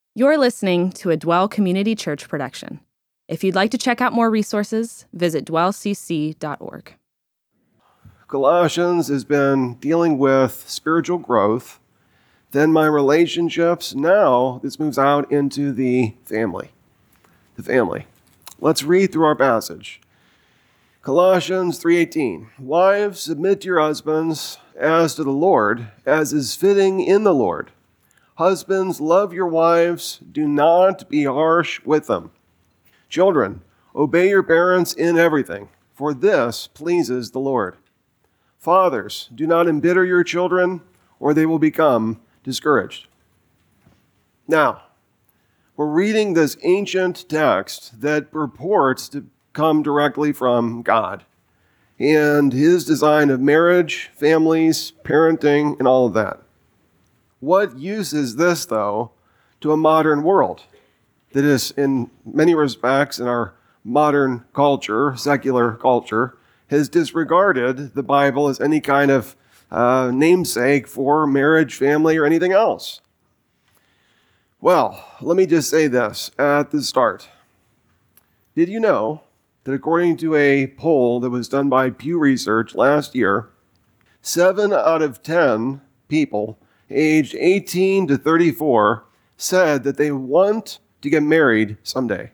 You're listening to a Dwell Community Church production. If you'd like to check out more resources, visit dwellcc.org. Colossians has been dealing with spiritual growth, then my relationships. Now this moves out into the family. Let's read through our passage. Colossians 3:18. Wives, submit to your husbands as to the Lord, as is fitting in the Lord. Husbands, love your wives. Do not be harsh with them. Children, obey your parents in everything, for this pleases the Lord. Fathers, do not embitter your children, or they will become discouraged. Now, we're reading this ancient text that purports to come directly from God and His design of marriage, families, parenting, and all of that. What use is this, though, to a modern world that is, in many respects, in our modern culture, secular culture, has disregarded the Bible as any kind of namesake for marriage, family, or anything else? Well, let me just say this at the start. Did you know that according to a poll that was done by Pew Research last year, 7 out of 10 people aged 18 to 34 said that they want to get married someday?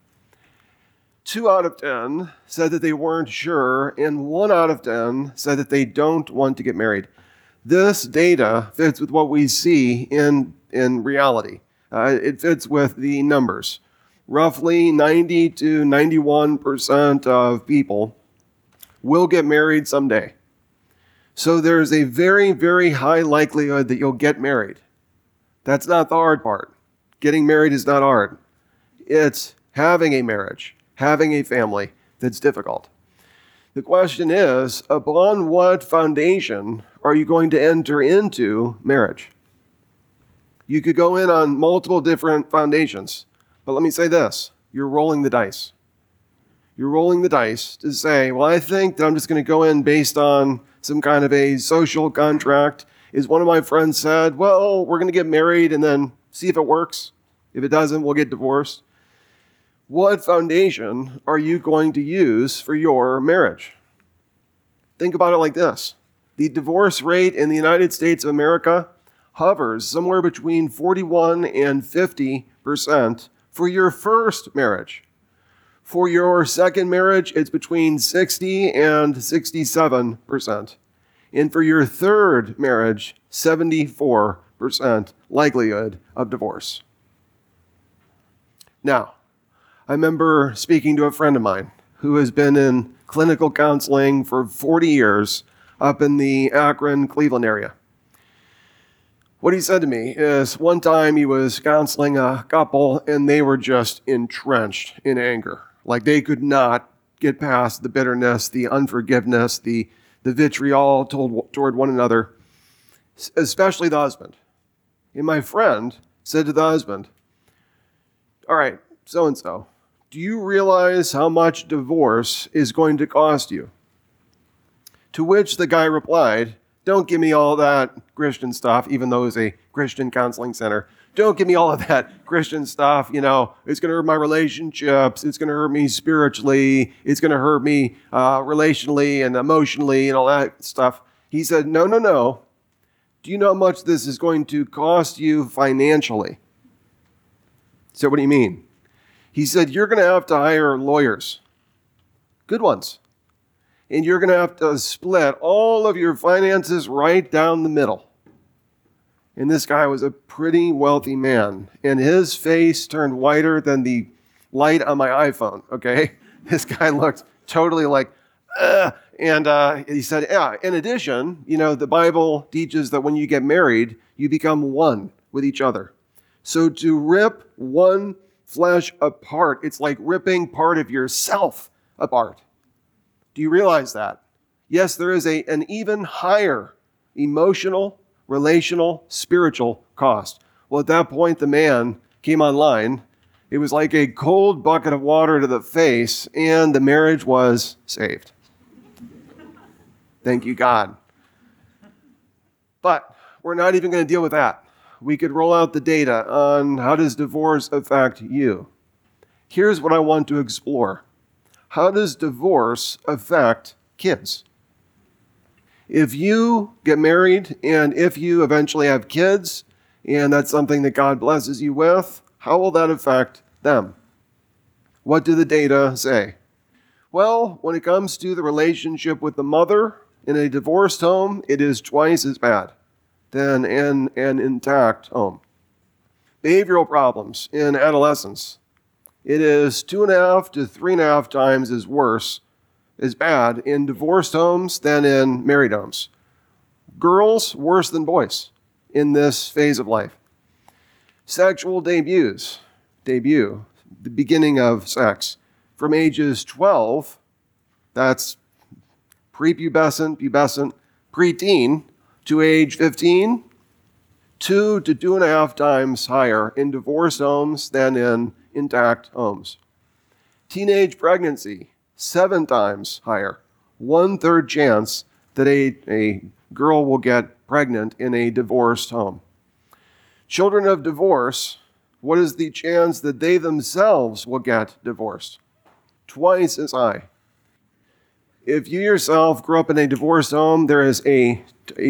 2 out of 10 said that they weren't sure, and 1 out of 10 said that they don't want to get married. This data fits with what we see in reality. It fits with the numbers. Roughly 90 to 91% of people will get married someday. So there's a very, very high likelihood that you'll get married. That's not the hard part. Getting married is not hard. It's having a marriage, having a family that's difficult. The question is, upon what foundation are you going to enter into marriage? You could go in on multiple different foundations, but let me say this, you're rolling the dice. You're rolling the dice to say, well, I think that I'm just going to go in based on some kind of a social contract. As one of my friends said, well, we're going to get married and then see if it works. If it doesn't, we'll get divorced. What foundation are you going to use for your marriage? Think about it like this. The divorce rate in the United States of America hovers somewhere between 41 and 50% for your first marriage. For your second marriage, it's between 60 and 67%. And for your third marriage, 74% likelihood of divorce. Now, I remember speaking to a friend of mine who has been in clinical counseling for 40 years up in the Akron, Cleveland area. What he said to me is one time he was counseling a couple and they were just entrenched in anger. Like they could not get past the bitterness, the unforgiveness, the vitriol toward one another, especially the husband. And my friend said to the husband, all right, so-and-so, do you realize how much divorce is going to cost you? To which the guy replied, don't give me all that Christian stuff, even though it's a Christian counseling center. Don't give me all of that Christian stuff. You know, it's going to hurt my relationships. It's going to hurt me spiritually. It's going to hurt me relationally and emotionally and all that stuff. He said, no. Do you know how much this is going to cost you financially? So what do you mean? He said, you're going to have to hire lawyers, good ones. And you're going to have to split all of your finances right down the middle. And this guy was a pretty wealthy man. And his face turned whiter than the light on my iPhone, okay? This guy looked totally like, And he said, yeah, in addition, you know, the Bible teaches that when you get married, you become one with each other. So to rip one flesh apart, it's like ripping part of yourself apart. Do you realize that? Yes, there is an even higher emotional, relational, spiritual cost. Well, at that point, the man came online. It was like a cold bucket of water to the face, and the marriage was saved. Thank you, God. But we're not even going to deal with that. we could roll out the data on how does divorce affect you. Here's what I want to explore. How does divorce affect kids? If you get married and if you eventually have kids, and that's something that God blesses you with, how will that affect them? What do the data say? Well, when it comes to the relationship with the mother in a divorced home, it is twice as bad than in an intact home. Behavioral problems in adolescence, it is 2.5 to 3.5 times as bad in divorced homes than in married homes. Girls worse than boys in this phase of life. Sexual debut, the beginning of sex, from ages 12, that's prepubescent, pubescent, preteen, to age 15, 2 to 2.5 times higher in divorced homes than in intact homes. Teenage pregnancy, 7 times higher. 1/3 chance that a girl will get pregnant in a divorced home. Children of divorce, what is the chance that they themselves will get divorced? Twice as high. If you yourself grew up in a divorced home, there is a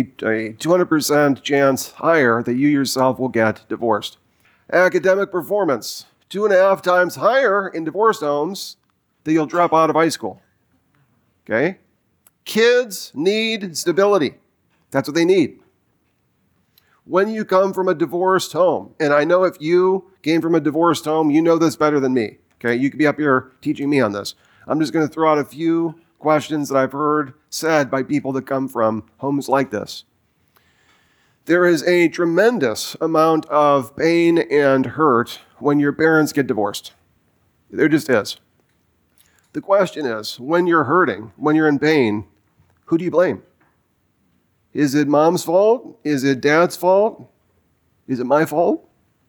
200% chance higher that you yourself will get divorced. Academic performance, 2.5 times higher in divorced homes that you'll drop out of high school. Okay? Kids need stability. That's what they need. When you come from a divorced home, and I know if you came from a divorced home, you know this better than me. Okay? You could be up here teaching me on this. I'm just going to throw out a few questions that I've heard said by people that come from homes like this. There is a tremendous amount of pain and hurt when your parents get divorced. There just is. The question is, when you're hurting, when you're in pain, who do you blame? Is it mom's fault? Is it dad's fault? Is it my fault?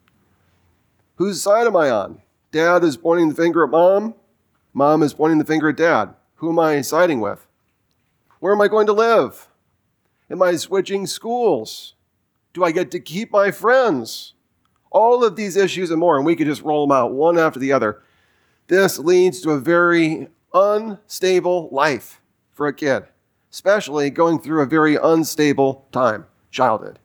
Whose side am I on? Dad is pointing the finger at mom. Mom is pointing the finger at dad. Who am I siding with? Where am I going to live? Am I switching schools? Do I get to keep my friends? All of these issues and more, and we could just roll them out one after the other. This leads to a very unstable life for a kid, especially going through a very unstable time, childhood.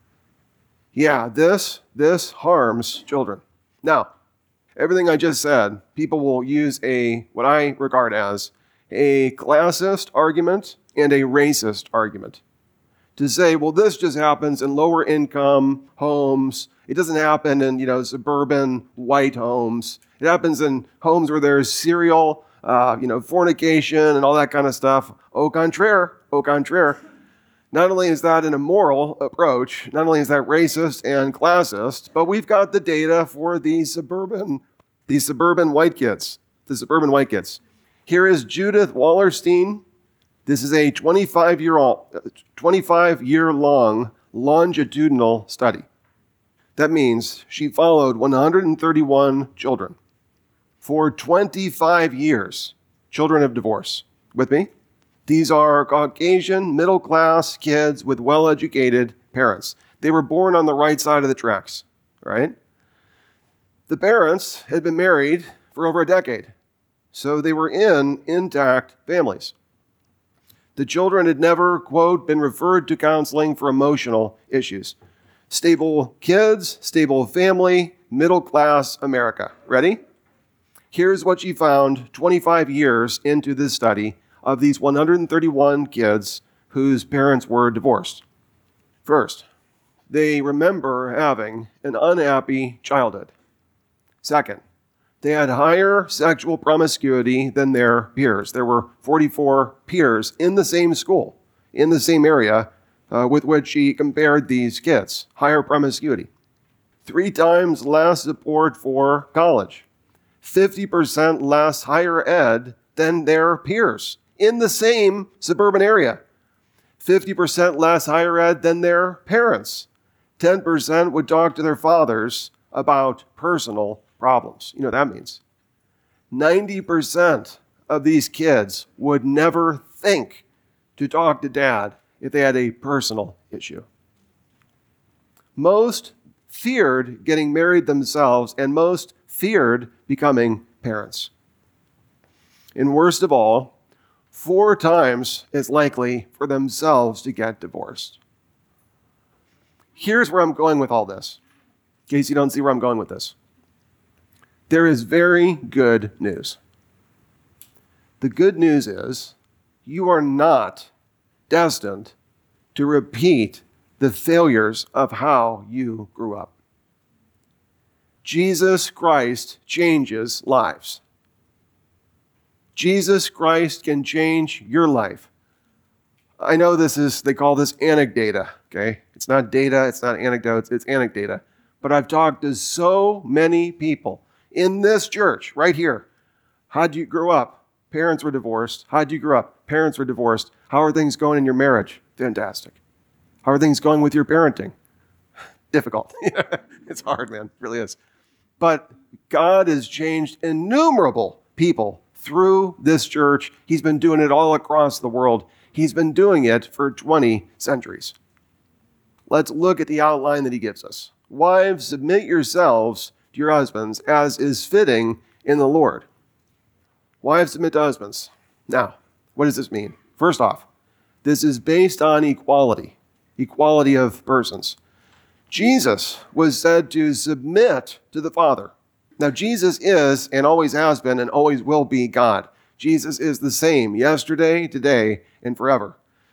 Yeah, this harms children. Now, everything I just said, people will use what I regard as a classist argument and a racist argument to say, well, this just happens in lower income homes. It doesn't happen in, suburban white homes. It happens in homes where there's serial, fornication and all that kind of stuff. Au contraire. Not only is that an immoral approach, not only is that racist and classist, but we've got the data for these suburban white kids, the suburban white kids. Here is Judith Wallerstein. This is a 25-year-long longitudinal study. That means she followed 131 children for 25 years, children of divorce. With me? These are Caucasian, middle-class kids with well-educated parents. They were born on the right side of the tracks, right? The parents had been married for over a decade. So they were in intact families. The children had never, quote, been referred to counseling for emotional issues. Stable kids, stable family, middle-class America. Ready? Here's what she found 25 years into this study of these 131 kids whose parents were divorced. First, they remember having an unhappy childhood. Second, they had higher sexual promiscuity than their peers. There were 44 peers in the same school, in the same area with which she compared these kids. Higher promiscuity. 3 times less support for college. 50% less higher ed than their peers in the same suburban area. 50% less higher ed than their parents. 10% would talk to their fathers about personal problems. You know what that means. 90% of these kids would never think to talk to dad if they had a personal issue. Most feared getting married themselves, and most feared becoming parents. And worst of all, 4 times as likely for themselves to get divorced. Here's where I'm going with all this, in case you don't see where I'm going with this. There is very good news. The good news is you are not destined to repeat the failures of how you grew up. Jesus Christ changes lives. Jesus Christ can change your life. I know they call this anecdata, okay? It's not data, it's not anecdotes, it's anecdata. But I've talked to so many people in this church, right here. How'd you grow up? Parents were divorced. How'd you grow up? Parents were divorced. How are things going in your marriage? Fantastic. How are things going with your parenting? Difficult. It's hard, man. It really is. But God has changed innumerable people through this church. He's been doing it all across the world. He's been doing it for 20 centuries. Let's look at the outline that he gives us. Wives, submit yourselves to your husbands as is fitting in the Lord. Wives, submit to husbands. Now, what does this mean? First off, this is based on equality of persons. Jesus was said to submit to the Father. Now, Jesus is and always has been and always will be God. Jesus is the same yesterday, today, and forever.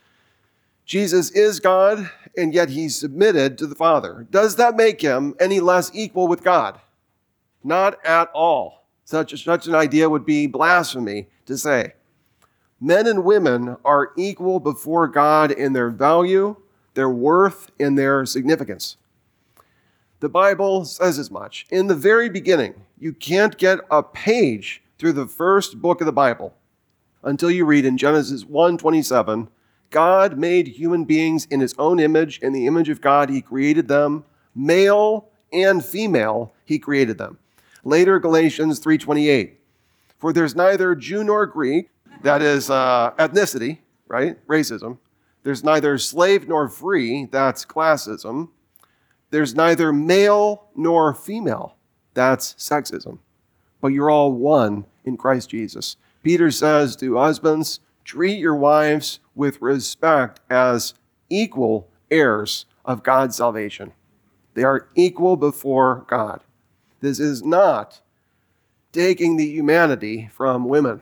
Jesus is God, and yet he submitted to the Father. Does that make him any less equal with God? Not at all. Such an idea would be blasphemy to say. Men and women are equal before God in their value, their worth, and their significance. The Bible says as much. In the very beginning, you can't get a page through the first book of the Bible until you read in Genesis 1:27, God made human beings in his own image. In the image of God, he created them. Male and female, he created them. Later, Galatians 3:28, for there's neither Jew nor Greek, that is ethnicity, right? Racism. There's neither slave nor free, that's classism. There's neither male nor female, that's sexism. But you're all one in Christ Jesus. Peter says to husbands, treat your wives with respect as equal heirs of God's salvation. They are equal before God. This is not taking the humanity from women.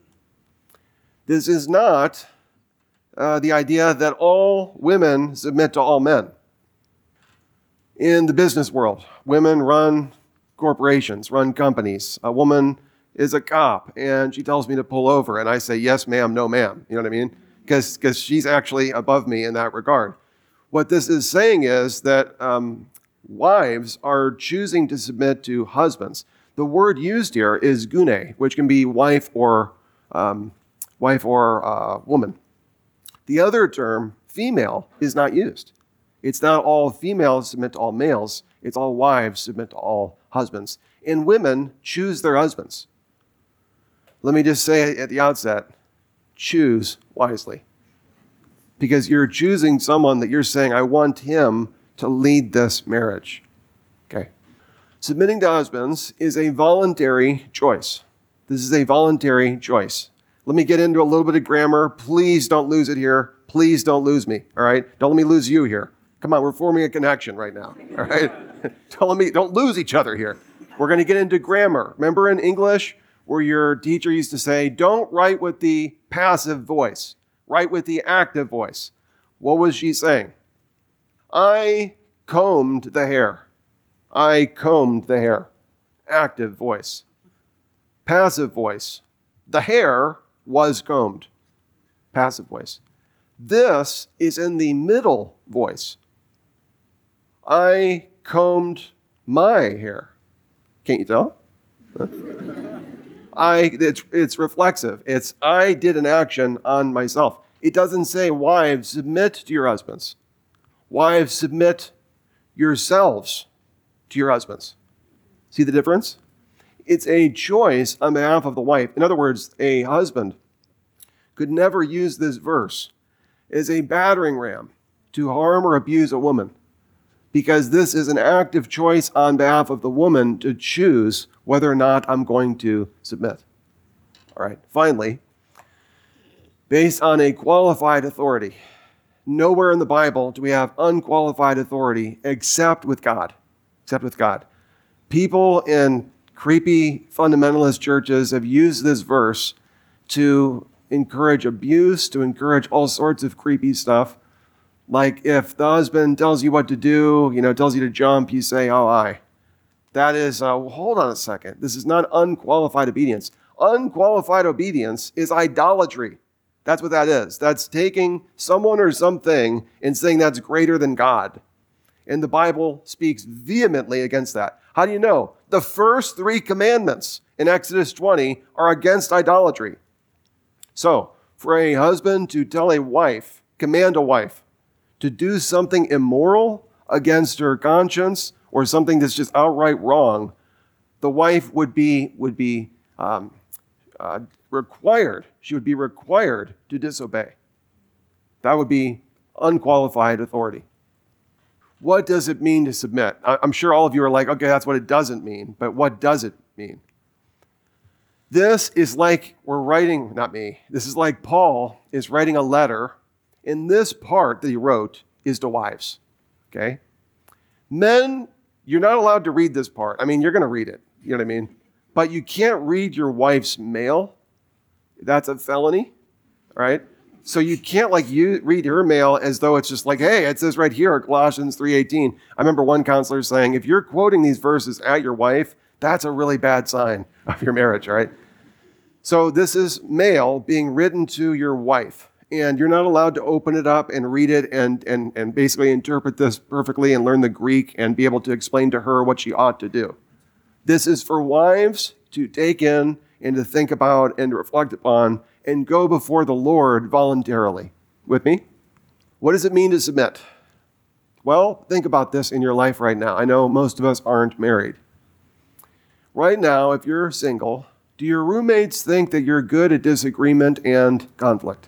This is not the idea that all women submit to all men. In the business world, women run corporations, run companies. A woman is a cop, and she tells me to pull over, and I say, yes, ma'am, no, ma'am. You know what I mean? Because she's actually above me in that regard. What this is saying is that wives are choosing to submit to husbands. The word used here is gune, which can be wife or woman. The other term, female, is not used. It's not all females submit to all males. It's all wives submit to all husbands. And women choose their husbands. Let me just say at the outset, choose wisely. Because you're choosing someone that you're saying, I want him to lead this marriage. Okay. Submitting to husbands is a voluntary choice. This is a voluntary choice. Let me get into a little bit of grammar. Please don't lose it here. Please don't lose me, all right? Don't let me lose you here. Come on, we're forming a connection right now, all right? Don't lose each other here. We're going to get into grammar. Remember in English where your teacher used to say, don't write with the passive voice. Write with the active voice. What was she saying? I combed the hair. I combed the hair. Active voice. Passive voice. The hair was combed. Passive voice. This is in the middle voice. I combed my hair. Can't you tell? It's reflexive. It's I did an action on myself. It doesn't say, wives, submit to your husbands. Wives, submit yourselves to your husbands. See the difference? It's a choice on behalf of the wife. In other words, a husband could never use this verse as a battering ram to harm or abuse a woman. because this is an active choice on behalf of the woman to choose whether or not I'm going to submit. All right, finally, based on a qualified authority. Nowhere in the Bible do we have unqualified authority except with God. Except with God. People in creepy fundamentalist churches have used this verse to encourage abuse, to encourage all sorts of creepy stuff. Like if the husband tells you what to do, tells you to jump, you say, oh, aye. That is, hold on a second. This is not unqualified obedience. Unqualified obedience is idolatry. That's what that is. That's taking someone or something and saying that's greater than God. And the Bible speaks vehemently against that. How do you know? The first 3 commandments in Exodus 20 are against idolatry. So, for a husband to tell a wife, command a wife, to do something immoral against her conscience or something that's just outright wrong, the wife would be required. She would be required to disobey. That would be unqualified authority. What does it mean to submit? I'm sure all of you are like, okay, that's what it doesn't mean, but what does it mean? This is like this is like Paul is writing a letter, and this part that he wrote is to wives, okay? Men, you're not allowed to read this part. I mean, you're going to read it, you know what I mean? But you can't read your wife's mail. That's a felony, right? So you can't read her mail as though it's just like, hey, it says right here, Colossians 3:18. I remember one counselor saying, if you're quoting these verses at your wife, that's a really bad sign of your marriage, right? So this is mail being written to your wife, and you're not allowed to open it up and read it and basically interpret this perfectly and learn the Greek and be able to explain to her what she ought to do. This is for wives to take in and to think about and to reflect upon and go before the Lord voluntarily. With me? What does it mean to submit? Well, think about this in your life right now. I know most of us aren't married. Right now, if you're single, do your roommates think that you're good at disagreement and conflict?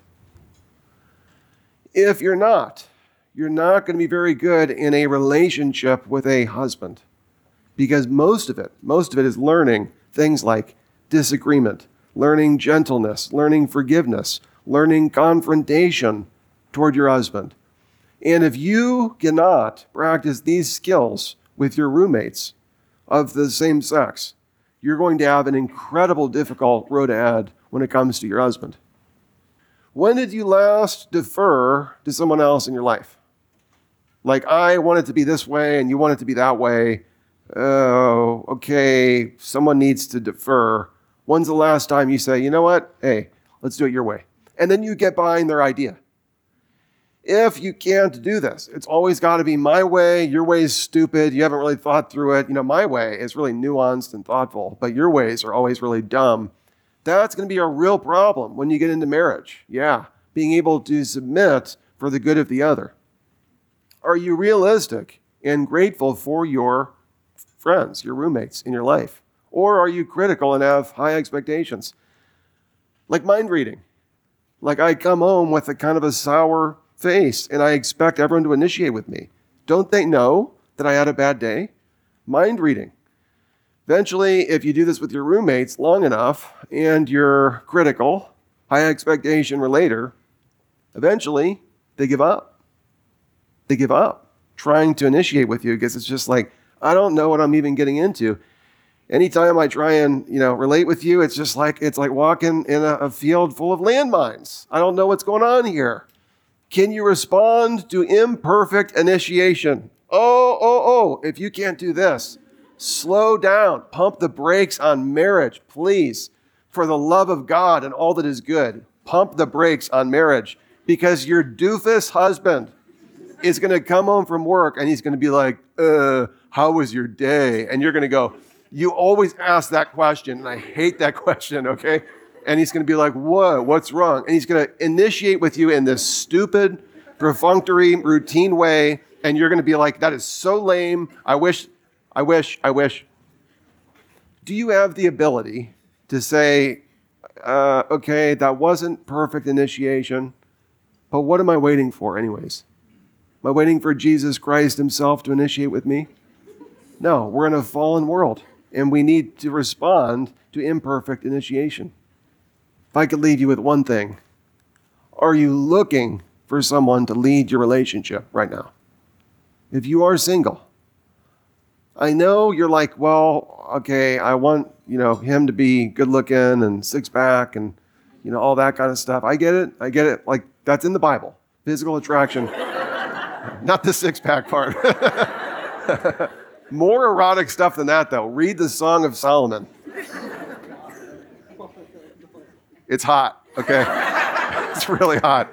If you're not going to be very good in a relationship with a husband, because most of it is learning things like disagreement, learning gentleness, learning forgiveness, learning confrontation toward your husband. And if you cannot practice these skills with your roommates of the same sex, you're going to have an incredible difficult road ahead when it comes to your husband. When did you last defer to someone else in your life? Like, I want it to be this way and you want it to be that way. Oh, okay, someone needs to defer. When's the last time you say, you know what? Hey, let's do it your way. And then you get behind their idea. If you can't do this, it's always got to be my way. Your way is stupid. You haven't really thought through it. My way is really nuanced and thoughtful, but your ways are always really dumb. That's going to be a real problem when you get into marriage. Yeah, being able to submit for the good of the other. Are you realistic and grateful for your friends, your roommates in your life? Or are you critical and have high expectations? Like mind reading. Like I come home with a kind of a sour face and I expect everyone to initiate with me. Don't they know that I had a bad day? Mind reading. Eventually, if you do this with your roommates long enough and you're critical, high expectation relater, eventually they give up. They give up trying to initiate with you because it's just like, I don't know what I'm even getting into. Anytime I try and, relate with you, it's like walking in a field full of landmines. I don't know what's going on here. Can you respond to imperfect initiation? Oh, if you can't do this, slow down. Pump the brakes on marriage, please. For the love of God and all that is good, pump the brakes on marriage because your doofus husband is going to come home from work and he's going to be like, how was your day? And you're going to go, you always ask that question, and I hate that question, okay? And he's going to be like, what's wrong? And he's going to initiate with you in this stupid, perfunctory, routine way, and you're going to be like, that is so lame. I wish. Do you have the ability to say, okay, that wasn't perfect initiation, but what am I waiting for anyways? Am I waiting for Jesus Christ himself to initiate with me? No, we're in a fallen world, and we need to respond to imperfect initiation. If I could leave you with one thing, are you looking for someone to lead your relationship right now? If you are single, I know you're like, well, okay, I want, him to be good looking and six pack and, all that kind of stuff. I get it. Like, that's in the Bible. Physical attraction. Not the six pack part. More erotic stuff than that, though. Read the Song of Solomon. It's hot, okay? It's really hot.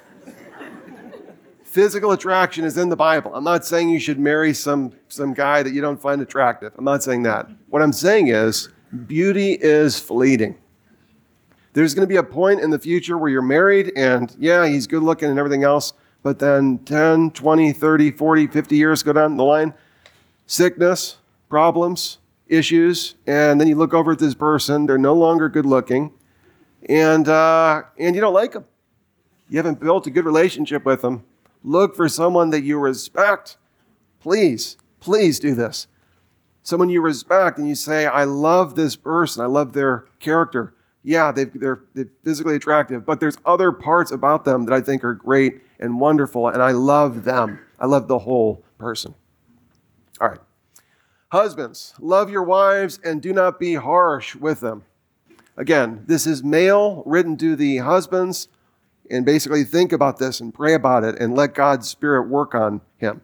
Physical attraction is in the Bible. I'm not saying you should marry some guy that you don't find attractive. I'm not saying that. What I'm saying is beauty is fleeting. There's going to be a point in the future where you're married and, yeah, he's good looking and everything else, but then 10, 20, 30, 40, 50 years go down the line, sickness, problems, issues, and then you look over at this person, they're no longer good looking, and you don't like them. You haven't built a good relationship with them. Look for someone that you respect. Please do this. Someone you respect and you say, I love this person. I love their character. Yeah, they're physically attractive, but there's other parts about them that I think are great and wonderful, and I love them. I love the whole person. All right. Husbands, love your wives and do not be harsh with them. Again, this is mail written to the husbands. And basically think about this and pray about it and let God's Spirit work on him.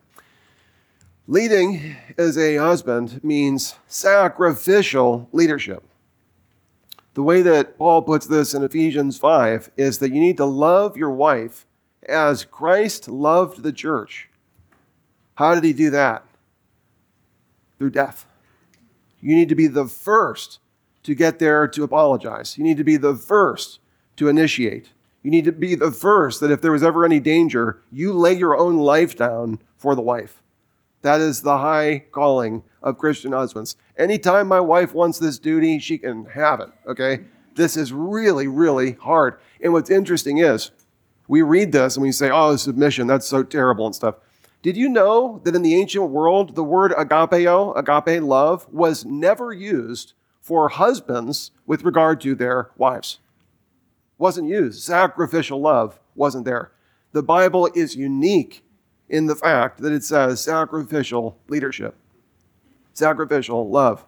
Leading as a husband means sacrificial leadership. The way that Paul puts this in Ephesians 5 is that you need to love your wife as Christ loved the church. How did he do that? Through death. You need to be the first to get there to apologize. You need to be the first to initiate. You need to be the first that if there was ever any danger, you lay your own life down for the wife. That is the high calling of Christian husbands. Anytime my wife wants this duty, she can have it, okay? This is really, really hard. And what's interesting is, we read this and we say, oh, submission, that's so terrible and stuff. Did you know that in the ancient world, the word agapeo, agape love, was never used for husbands with regard to their wives? Wasn't used. Sacrificial love wasn't there. The Bible is unique in the fact that it says sacrificial leadership. Sacrificial love.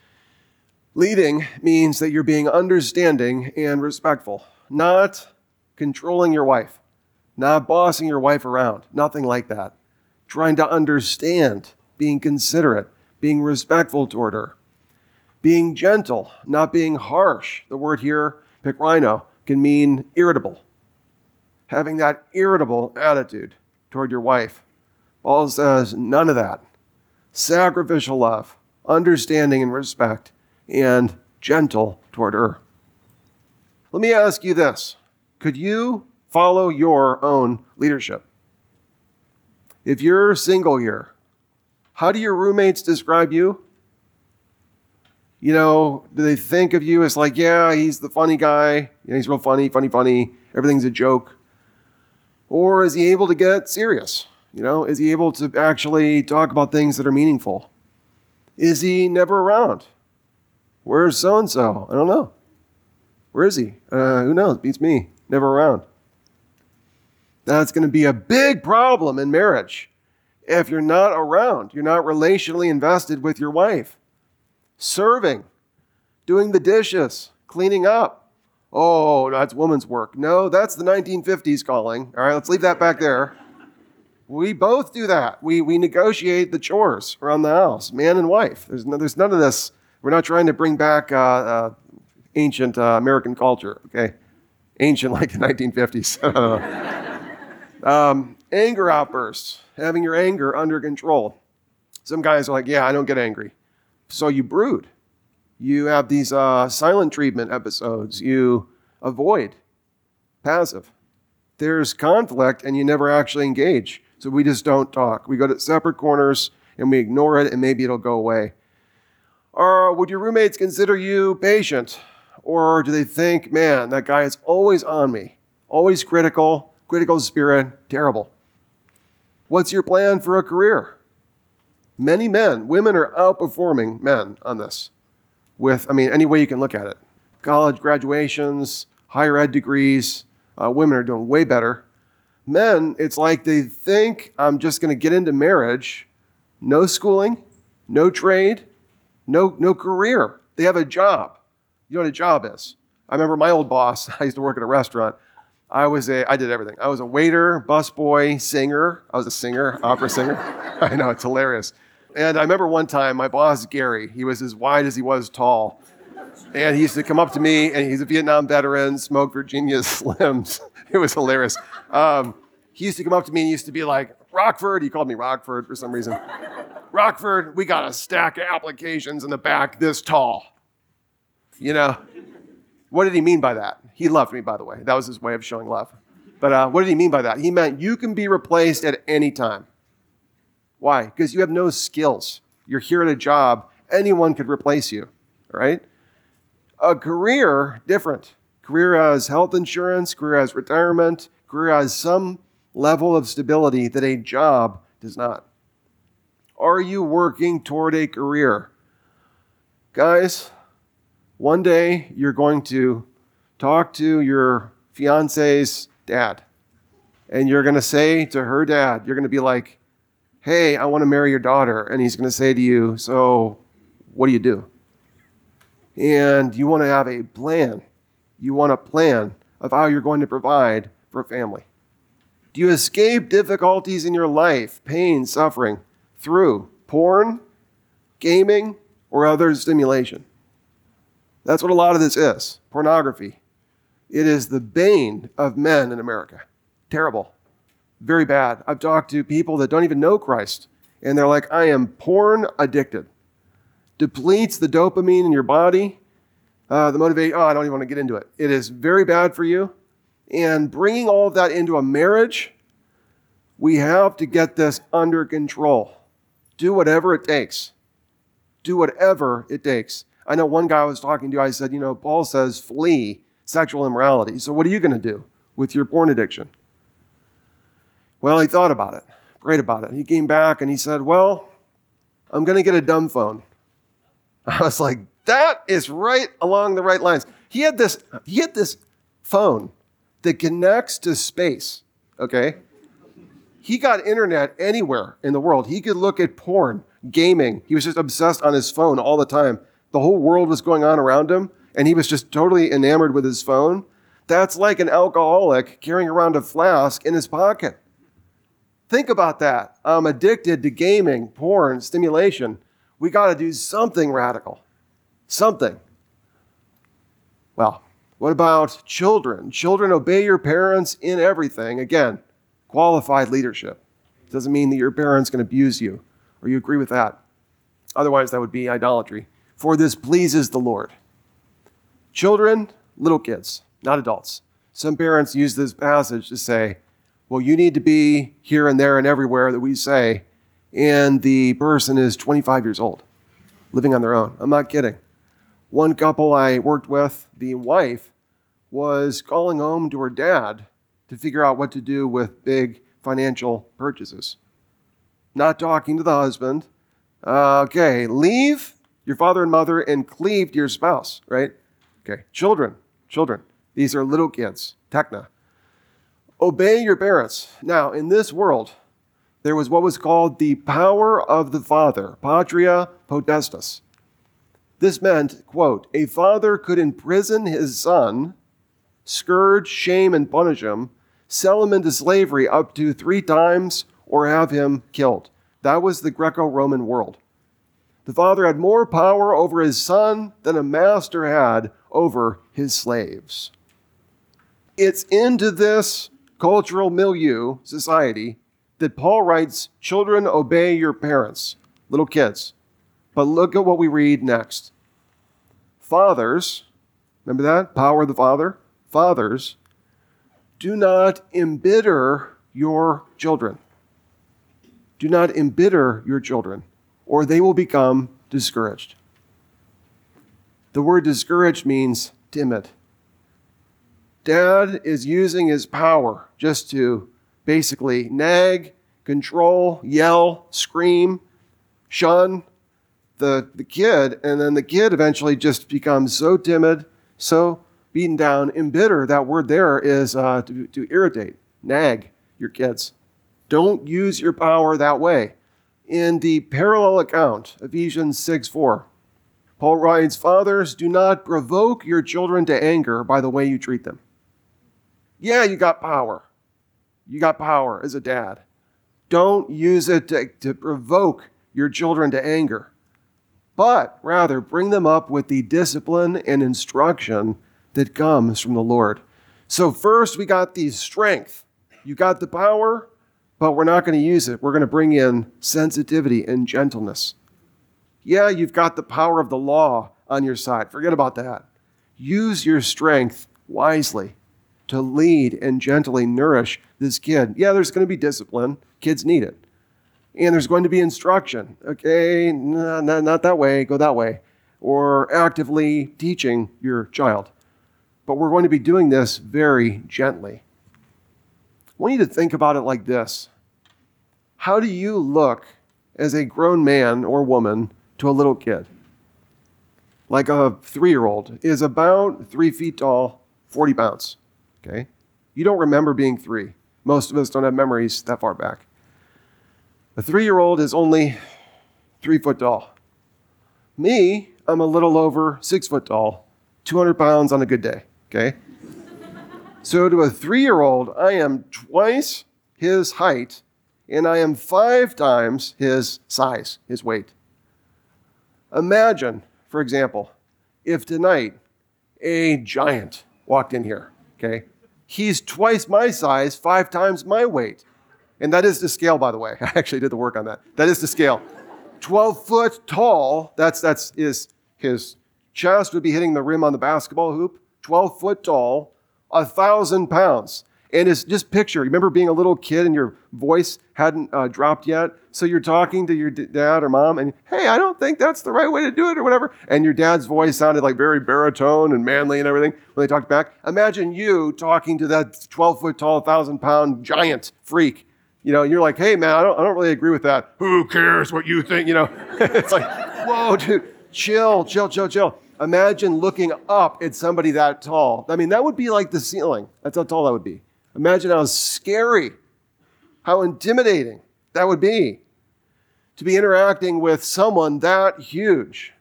Leading means that you're being understanding and respectful, not controlling your wife, not bossing your wife around, nothing like that. Trying to understand, being considerate, being respectful toward her, being gentle, not being harsh. The word here, pikrino, can mean irritable. Having that irritable attitude toward your wife. Paul says none of that. Sacrificial love, understanding and respect, and gentle toward her. Let me ask you this. Could you follow your own leadership? If you're single here, how do your roommates describe you? Do they think of you as like, yeah, he's the funny guy. He's real funny. Everything's a joke. Or is he able to get serious? Is he able to actually talk about things that are meaningful? Is he never around? Where's so-and-so? I don't know. Where is he? Who knows? Beats me. Never around. That's going to be a big problem in marriage. If you're not around, you're not relationally invested with your wife. Serving, doing the dishes, cleaning up. Oh, that's woman's work. No, that's the 1950s calling. All right, let's leave that back there. We both do that. We negotiate the chores around the house, man and wife. There's none of this. We're not trying to bring back ancient American culture, okay? Ancient like the 1950s. Anger outbursts, having your anger under control. Some guys are like, yeah, I don't get angry. So you brood. You have these silent treatment episodes. You avoid. Passive. There's conflict and you never actually engage. So we just don't talk. We go to separate corners and we ignore it and maybe it'll go away. Or would your roommates consider you patient? Or do they think, man, that guy is always on me, always critical spirit, terrible? What's your plan for a career? Many women are outperforming men on this with, any way you can look at it. College graduations, higher ed degrees, women are doing way better. Men, it's like they think I'm just going to get into marriage, no schooling, no trade, no career. They have a job. You know what a job is? I remember my old boss, I used to work at a restaurant. I did everything. I was a waiter, busboy, singer. I was a singer, opera singer. I know, it's hilarious. And I remember one time, my boss, Gary, he was as wide as he was tall. And he used to come up to me, and he's a Vietnam veteran, smoked Virginia Slims. It was hilarious. He used to come up to me and he used to be like, Rockford, he called me Rockford for some reason. Rockford, we got a stack of applications in the back this tall. You know, what did he mean by that? He loved me, by the way. That was his way of showing love. But what did he mean by that? He meant you can be replaced at any time. Why? Because you have no skills. You're here at a job. Anyone could replace you, right? A career, different. Career has health insurance, career has retirement, career has some level of stability that a job does not. Are you working toward a career? Guys, one day you're going to talk to your fiance's dad, and you're going to say to her dad, you're going to be like, hey, I want to marry your daughter. And he's going to say to you, so what do you do? And you want to have a plan. You want a plan of how you're going to provide for a family. Do you escape difficulties in your life, pain, suffering, through porn, gaming, or other stimulation? That's what a lot of this is, pornography. It is the bane of men in America. Terrible. Very bad. I've talked to people that don't even know Christ, and they're like, I am porn addicted. Depletes the dopamine in your body, the motivation. I don't even want to get into it. It is very bad for you. And bringing all of that into a marriage, we have to get this under control. Do whatever it takes. Do whatever it takes. I know one guy I was talking to, I said, Paul says flee sexual immorality. So what are you going to do with your porn addiction? Well, he thought about it, prayed about it. He came back and he said, well, I'm going to get a dumb phone. I was like, that is right along the right lines. He had this phone that connects to space, okay? He got internet anywhere in the world. He could look at porn, gaming. He was just obsessed on his phone all the time. The whole world was going on around him, and he was just totally enamored with his phone. That's like an alcoholic carrying around a flask in his pocket. Think about that. I'm addicted to gaming, porn, stimulation. We got to do something radical. Something. Well, what about children? Children, obey your parents in everything. Again, qualified leadership. Doesn't mean that your parents can abuse you, or you agree with that. Otherwise, that would be idolatry. For this pleases the Lord. Children, little kids, not adults. Some parents use this passage to say, well, you need to be here and there and everywhere that we say, and the person is 25 years old, living on their own. I'm not kidding. One couple I worked with, the wife was calling home to her dad to figure out what to do with big financial purchases. Not talking to the husband. Okay, leave your father and mother and cleave to your spouse, right? Okay, children. These are little kids, tekna. Obey your parents. Now, in this world, there was what was called the power of the father, patria potestas. This meant, quote, a father could imprison his son, scourge, shame, and punish him, sell him into slavery up to 3 times, or have him killed. That was the Greco-Roman world. The father had more power over his son than a master had over his slaves. It's into this cultural milieu, society, that Paul writes, children, obey your parents, little kids. But look at what we read next. Fathers, remember that? Power of the father? Fathers, do not embitter your children. Do not embitter your children, or they will become discouraged. The word discouraged means timid. Dad is using his power just to basically nag control, yell, scream, shun the kid, and then the kid eventually just becomes so timid, so beaten down and bitter. That word there is to irritate, nag your kids. Don't use your power that way. In the parallel account, Ephesians 6:4, Paul writes, "Fathers, do not provoke your children to anger by the way you treat them." Yeah, you got power. You got power as a dad. Don't use it to provoke your children to anger, but rather bring them up with the discipline and instruction that comes from the Lord. So first, we got the strength. You got the power, but we're not going to use it. We're going to bring in sensitivity and gentleness. Yeah, you've got the power of the law on your side. Forget about that. Use your strength wisely to lead and gently nourish this kid. Yeah, there's going to be discipline. Kids need it. And there's going to be instruction. Okay, not that way, go that way. Or actively teaching your child. But we're going to be doing this very gently. I want you to think about it like this. How do you look as a grown man or woman to a little kid? Like a 3-year-old is about 3 feet tall, 40 pounds. Okay? You don't remember being 3. Most of us don't have memories that far back. A 3-year-old is only 3 foot tall. Me, I'm a little over 6 foot tall, 200 pounds on a good day. Okay? So to a 3-year-old, I am twice his height, and I am 5 times his size, his weight. Imagine, for example, if tonight a giant walked in here, okay? He's twice my size, 5 times my weight. And that is the scale, by the way. I actually did the work on that. That is the scale. 12 foot tall, that's his chest would be hitting the rim on the basketball hoop. 12 foot tall, 1,000 pounds. And it's just picture, remember being a little kid and your voice hadn't dropped yet? So you're talking to your dad or mom and, hey, I don't think that's the right way to do it or whatever. And your dad's voice sounded like very baritone and manly and everything when they talked back. Imagine you talking to that 12 foot tall, 1,000 pound giant freak. You know, and you're like, hey man, I don't really agree with that. Who cares what you think? You know, it's like, whoa, dude, chill. Imagine looking up at somebody that tall. I mean, that would be like the ceiling. That's how tall that would be. Imagine how scary, how intimidating that would be to be interacting with someone that huge.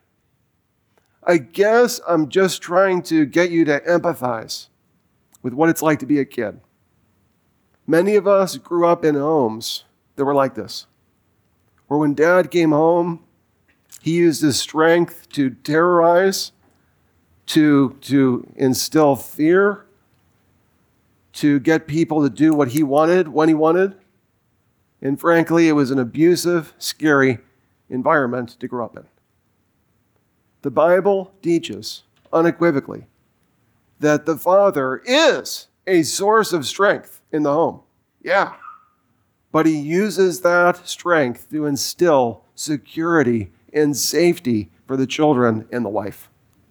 I guess I'm just trying to get you to empathize with what it's like to be a kid. Many of us grew up in homes that were like this, where when dad came home, he used his strength to terrorize, to instill fear, to get people to do what he wanted, when he wanted. And frankly, it was an abusive, scary environment to grow up in. The Bible teaches unequivocally that the father is a source of strength in the home. Yeah. But he uses that strength to instill security and safety for the children and the wife.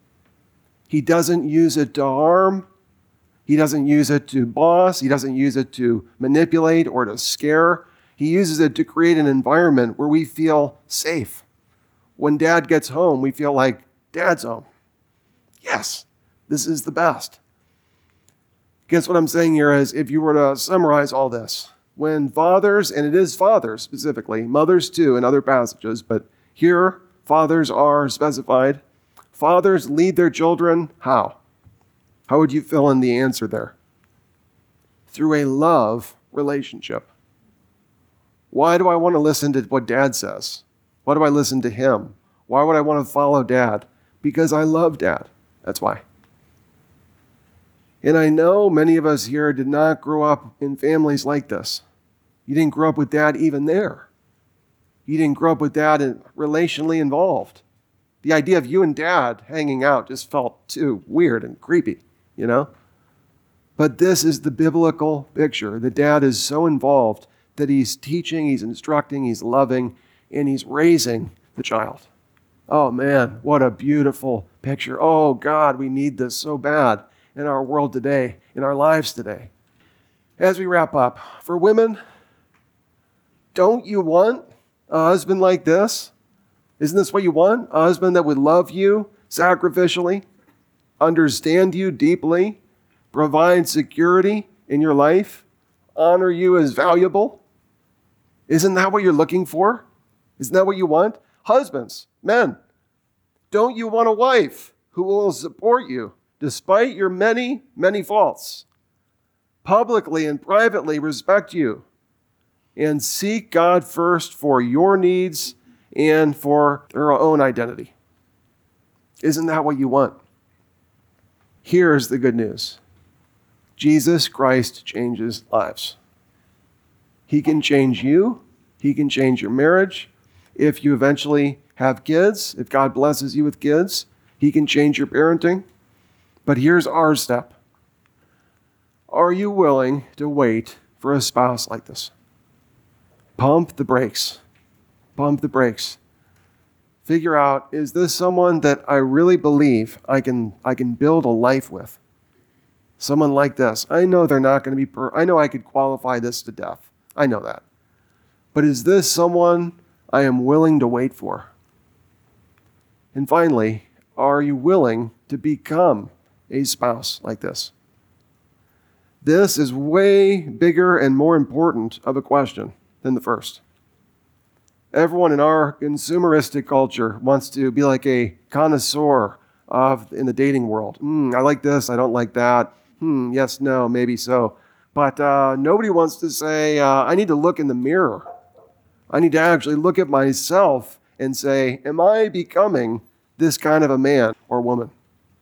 He doesn't use it to harm. He doesn't use it to boss. He doesn't use it to manipulate or to scare. He uses it to create an environment where we feel safe. When dad gets home, we feel like dad's home. Yes, this is the best. Guess what I'm saying here is, if you were to summarize all this, when fathers, and it is fathers specifically, mothers too in other passages, but here fathers are specified, fathers lead their children how? How would you fill in the answer there? Through a love relationship. Why do I want to listen to what dad says? Why do I listen to him? Why would I want to follow dad? Because I love dad. That's why. And I know many of us here did not grow up in families like this. You didn't grow up with dad even there. You didn't grow up with dad relationally involved. The idea of you and dad hanging out just felt too weird and creepy, you know? But this is the biblical picture. The dad is so involved that he's teaching, he's instructing, he's loving, and he's raising the child. Oh man, what a beautiful picture. Oh God, we need this so bad in our world today, in our lives today. As we wrap up, for women, Don't you want a husband like this? Isn't this what you want? A husband that would love you sacrificially, understand you deeply, provide security in your life, honor you as valuable? Isn't that what you're looking for? Isn't that what you want? Husbands, men, don't you want a wife who will support you despite your many, many faults, publicly and privately respect you, and seek God first for your needs and for their own identity? Isn't that what you want? Here's the good news. Jesus Christ changes lives. He can change you. He can change your marriage. If you eventually have kids, if God blesses you with kids, He can change your parenting. But here's our step. Are you willing to wait for a spouse like this? Pump the brakes. Pump the brakes. Figure out, is this someone that I really believe I can build a life with? Someone like this. I know they're not going to be I know I could qualify this to death. I know that. But is this someone I am willing to wait for? And finally, are you willing to become a spouse like this? This is way bigger and more important of a question than the first. Everyone in our consumeristic culture wants to be like a connoisseur in the dating world. I like this, I don't like that. Yes, no, maybe so. But nobody wants to say, I need to look in the mirror. I need to actually look at myself and say, am I becoming this kind of a man or woman?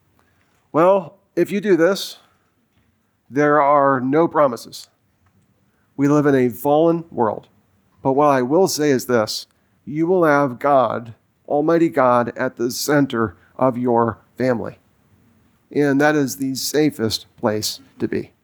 Well, if you do this, there are no promises. We live in a fallen world. But what I will say is this: you will have God, Almighty God, at the center of your family. And that is the safest place to be.